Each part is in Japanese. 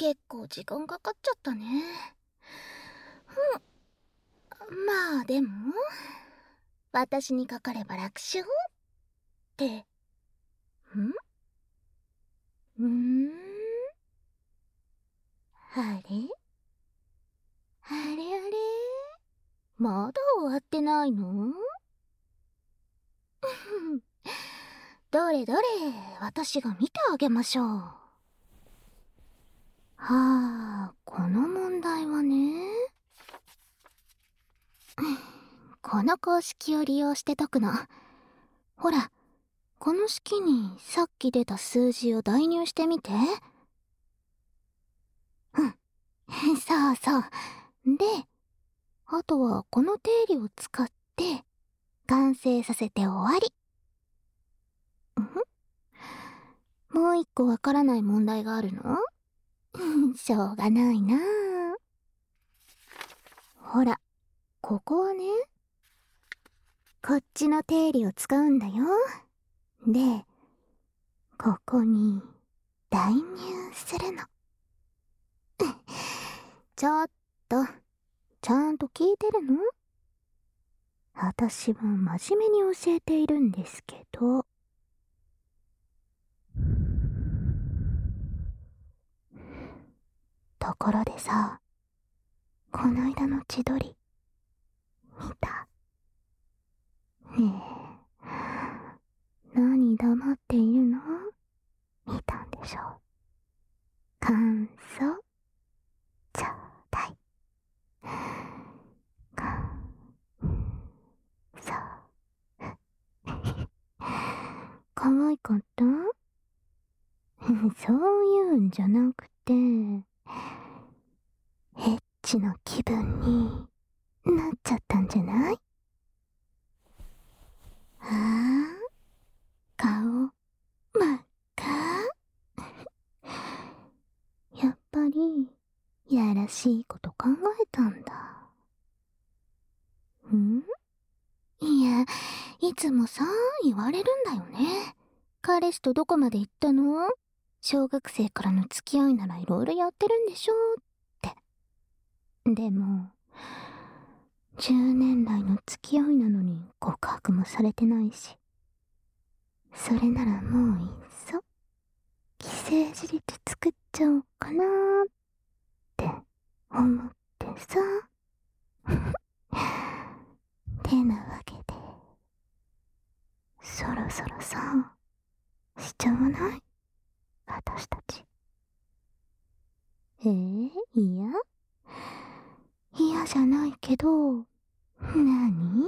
結構時間かかっちゃったね。まあでも、私にかかれば楽勝って、あれあれあれ、まだ終わってないの？どれどれ、私が見てあげましょう。この問題はね、この公式を利用して解くの。ほら、この式にさっき出た数字を代入してみて。そうそう。で、あとはこの定理を使って完成させて終わり。もう一個わからない問題があるの？しょうがないなあ。ほら、ここはね、こっちの定理を使うんだよ。で、ここに代入するの。ちょっと、ちゃんと聞いてるの？私は真面目に教えているんですけど。ところでさ、こないだの千鳥、見た？ねえ、何黙っているの？見たんでしょ？感想、ちょうだい。感想。可愛かった？そういうんじゃなくて、エッチな気分になっちゃったんじゃない？顔、真っ赤？やっぱり、やらしいこと考えたんだ。いや、いつもさ、言われるんだよね。彼氏とどこまで行ったの？小学生からの付き合いならいろいろやってるんでしょって。でも、10年来の付き合いなのに告白もされてないし。それならもういっそ、既成事実作っちゃおうかなーって思ってさ。てなわけで、そろそろさ、しちゃわない？私たち。嫌？嫌じゃないけど、何？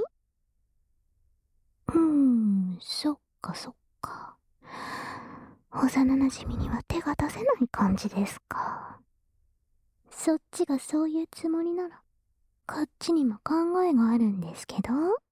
そっかそっか。幼馴染には手が出せない感じですか。そっちがそういうつもりなら、こっちにも考えがあるんですけど。